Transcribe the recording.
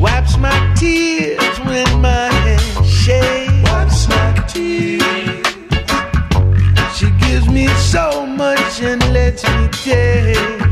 wipes my tears when my head shakes. Wipes my tears. She gives me so much and lets me take.